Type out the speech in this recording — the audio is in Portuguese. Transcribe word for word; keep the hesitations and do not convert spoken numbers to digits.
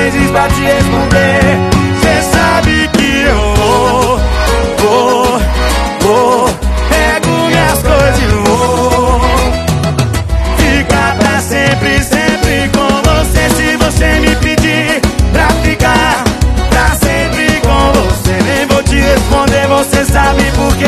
vezes pra te responder. Cê sabe que eu vou, vou, vou, pego minhas coisas e vou ficar pra sempre, sempre com você. Se você me pedir pra ficar pra sempre com você, nem vou te responder, você sabe por quê.